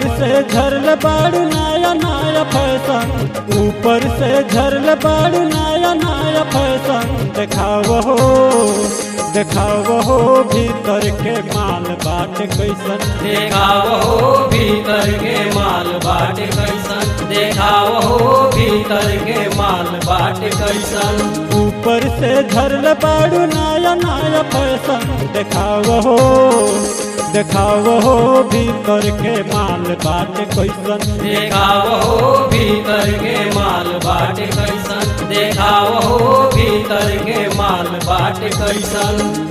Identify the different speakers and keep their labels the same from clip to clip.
Speaker 1: ऊपर से झरल बाड़ू नया नया फैशन, ऊपर से झरल बाड़ू नया नया फैशन। देखाव हो भीतर के माल बाट कैसन,
Speaker 2: देखाव हो भीतर के माल बाट कैसन, देखाव हो भीतर के माल बाट कैसन।
Speaker 1: ऊपर से झरल बाड़ू नया नया फैशन। देखाव हो भीतर के माल बाट कैसन,
Speaker 2: देखाव हो भीतर के माल बाट कैसन, देखाव हो भीतर के माल बाट कैसन।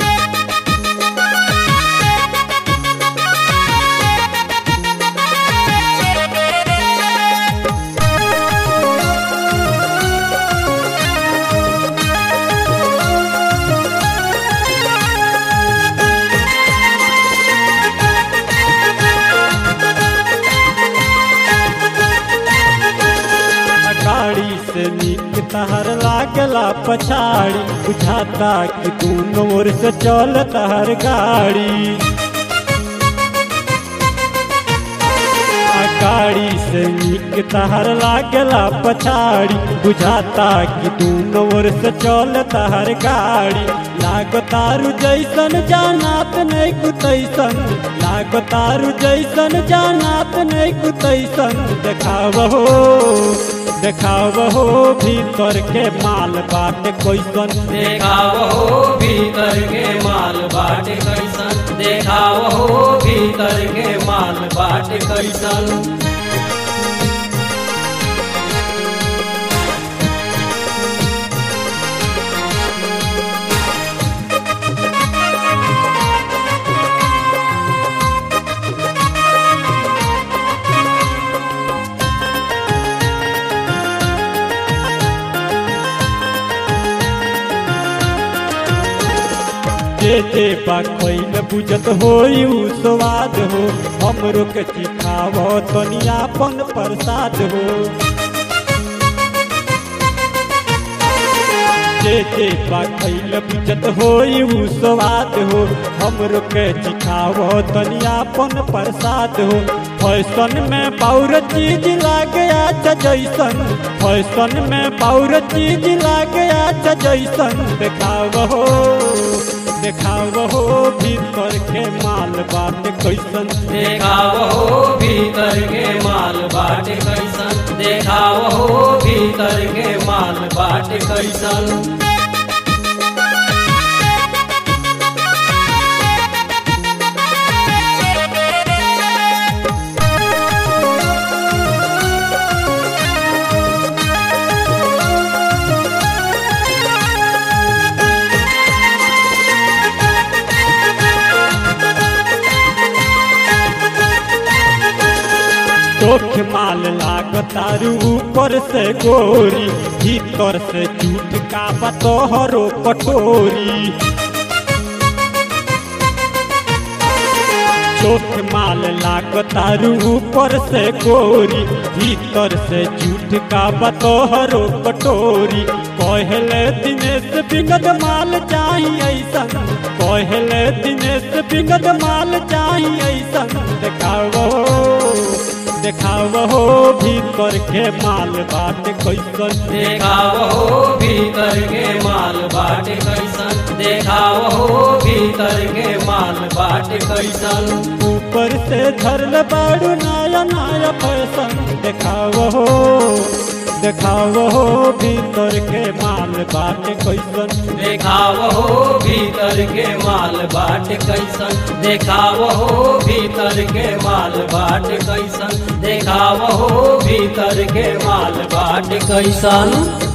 Speaker 1: गाड़ी से नीक तहर लागला पछाड़ी, बुझाता कि दोनों ओर से चल तहर गाड़ी। गाड़ी से नीक तहर लागला पछाड़ी, बुझाता कि दोनों ओर से चल तहर गाड़ी। लागतारू जैसन जानात नहीं कुतैसन, लागतारू जैसन जानात नहीं कुतैसन। देखाव हो भीतर के माल बाट कैसन,
Speaker 2: देखाव हो भीतर के माल बाट कैसन, देखाव हो भीतर के माल बाट कैसन।
Speaker 1: जे बाखैल बुझत हो स्वाद हो, हमरो के चिखाव तनियापन प्रसाद हो। जे बाखैल बुझत हो स्वाद हो, हमरो के चिखाव तनियापन प्रसाद हो। फैशन में बाउर चीज लागे अच्छा जैसन, फैशन में बाउर चीज लागे अच्छा जैसन। देखाव हो भीतर के माल बाट कैसन,
Speaker 2: देखाव हो भीतर के माल बाट कैसन, देखाव हो भीतर के माल बाट कैसन।
Speaker 1: टोख माल लागतारू ऊपर से गोरी, भीतर से झूठ का बतोहरो कटोरी। टोख माल लागतारू ऊपर से गोरी, भीतर से झूठ का बतोहरो कटोरी। कहले दिनेश बिगद माल चाही ऐसन, कहले दिनेश बिगद माल चाही ऐसन। देखाव हो भीतर के माल बाट कैसन,
Speaker 2: देखाव हो भीतर के माल बाट कैसन, देखाव हो भीतर के माल बाट कैसन।
Speaker 1: ऊपर से झरल बाड़ू नया नया फैशन। देखाव हो भीतर के माल बाट कैसन,
Speaker 2: देखाव हो भीतर के माल बाट कैसन, देखाव हो भीतर के माल बाट कैसन, देखाव हो भीतर के माल बाट कैसन।